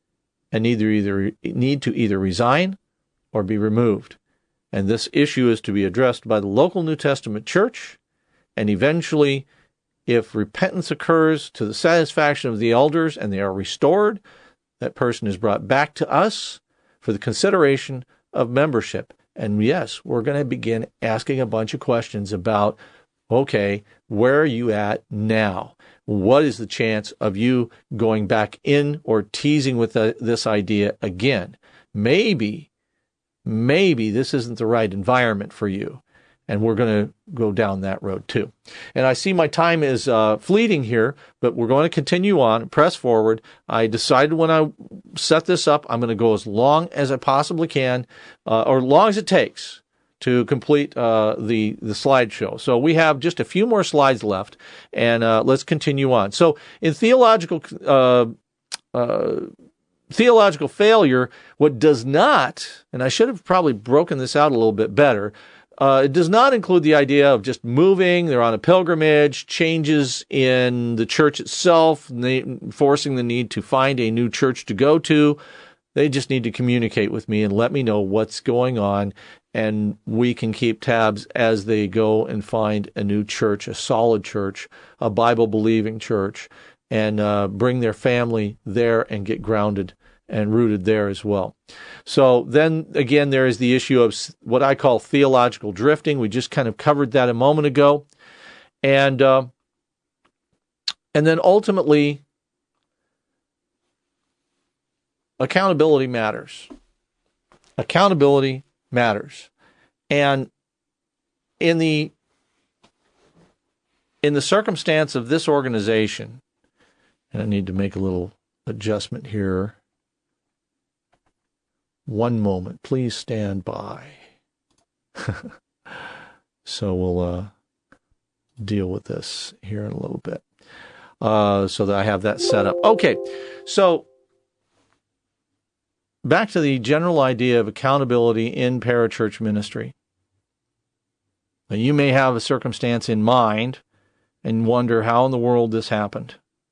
and either, either need to either resign or be removed. And this issue is to be addressed by the local New Testament church, and eventually, if repentance occurs to the satisfaction of the elders and they are restored, that person is brought back to us for the consideration of membership. And yes, we're going to begin asking a bunch of questions about, okay, where are you at now? What is the chance of you going back in or teasing with the, this idea again? Maybe, maybe this isn't the right environment for you. And we're going to go down that road too. And I see my time is uh, fleeting here, but we're going to continue on, press forward. I decided when I set this up, I'm going to go as long as I possibly can, uh, or as long as it takes to complete uh, the, the slideshow. So we have just a few more slides left, and uh, let's continue on. So in theological uh, uh, theological failure, what does not, and I should have probably broken this out a little bit better, Uh, it does not include the idea of just moving, they're on a pilgrimage, changes in the church itself, forcing the need to find a new church to go to. They just need to communicate with me and let me know what's going on, and we can keep tabs as they go and find a new church, a solid church, a Bible-believing church, and uh, bring their family there and get grounded and rooted there as well. So then again, there is the issue of what I call theological drifting. We just kind of covered that a moment ago. And, uh, and then ultimately, accountability matters. Accountability matters. And in the, in the circumstance of this organization, and I need to make a little adjustment here. One moment, please stand by. So we'll uh, deal with this here in a little bit, uh, so that I have that set up. Okay, so back to the general idea of accountability in parachurch ministry. Now, you may have a circumstance in mind and wonder how in the world this happened.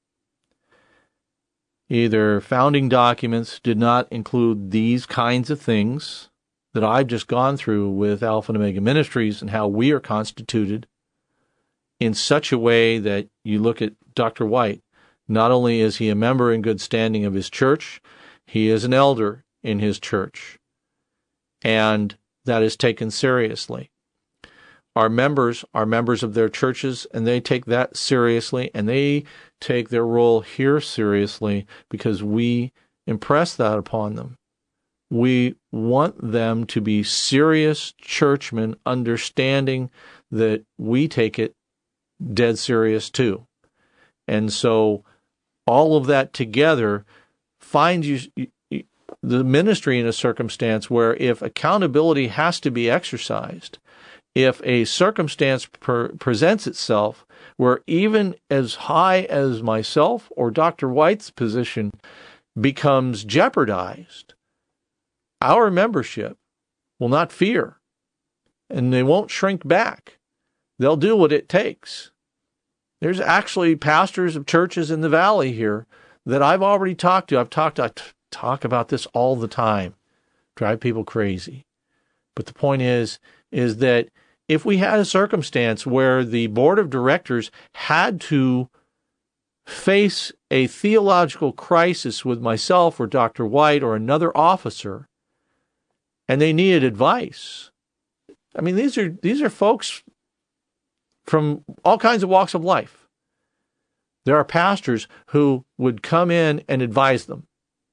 Either founding documents did not include these kinds of things that I've just gone through with Alpha and Omega Ministries and how we are constituted in such a way that you look at Doctor White, not only is he a member in good standing of his church, he is an elder in his church, and that is taken seriously. Our members are members of their churches, and they take that seriously, and they take their role here seriously because we impress that upon them. We want them to be serious churchmen, understanding that we take it dead serious too. And so all of that together finds you the ministry in a circumstance where if accountability has to be exercised, if a circumstance per, presents itself where even as high as myself or Doctor White's position becomes jeopardized, our membership will not fear, and they won't shrink back. They'll do what it takes. There's actually pastors of churches in the valley here that I've already talked to. I've talked, I t- talk about this all the time. Drive people crazy. But the point is, is that if we had a circumstance where the board of directors had to face a theological crisis with myself or Doctor White or another officer, and they needed advice, I mean, these are these are folks from all kinds of walks of life. There are pastors who would come in and advise them,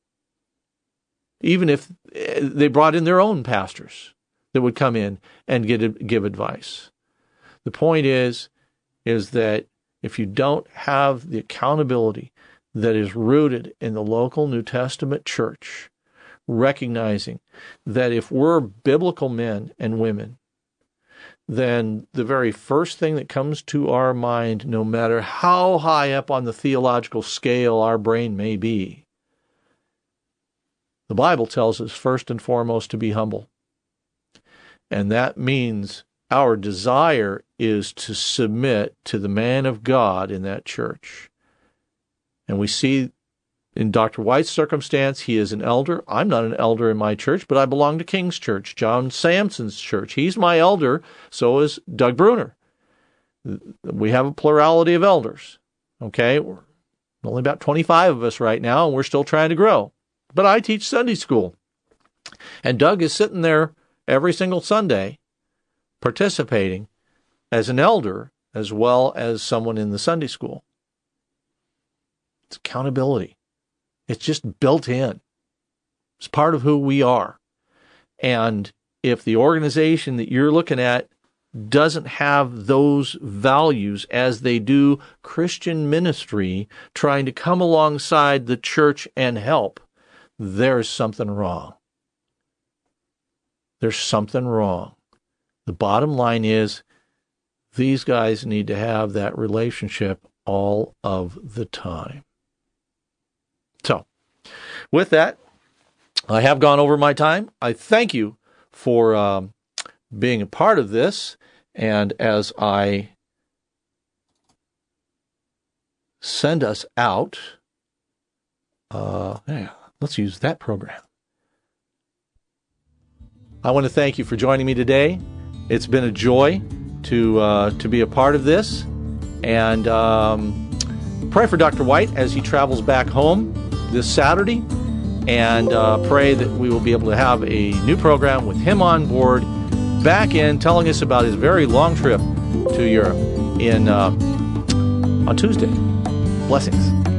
even if they brought in their own pastors that would come in and get, give advice. The point is, is that if you don't have the accountability that is rooted in the local New Testament church, recognizing that if we're biblical men and women, then the very first thing that comes to our mind, no matter how high up on the theological scale our brain may be, the Bible tells us first and foremost to be humble. And that means our desire is to submit to the man of God in that church. And we see in Doctor White's circumstance, he is an elder. I'm not an elder in my church, but I belong to King's Church, John Samson's church. He's my elder, so is Doug Bruner. We have a plurality of elders, okay? We're only about twenty-five of us right now, and we're still trying to grow. But I teach Sunday school. And Doug is sitting there every single Sunday participating as an elder as well as someone in the Sunday school. It's accountability. It's just built in. It's part of who we are. And if the organization that you're looking at doesn't have those values as they do Christian ministry, trying to come alongside the church and help, there's something wrong. There's something wrong. The bottom line is these guys need to have that relationship all of the time. So, with that, I have gone over my time. I thank you for um, being a part of this. And as I send us out, uh, yeah, let's use that program. I want to thank you for joining me today. It's been a joy to uh, to be a part of this. And um, pray for Doctor White as he travels back home this Saturday, and uh, pray that we will be able to have a new program with him on board, back in, telling us about his very long trip to Europe in uh, on Tuesday. Blessings.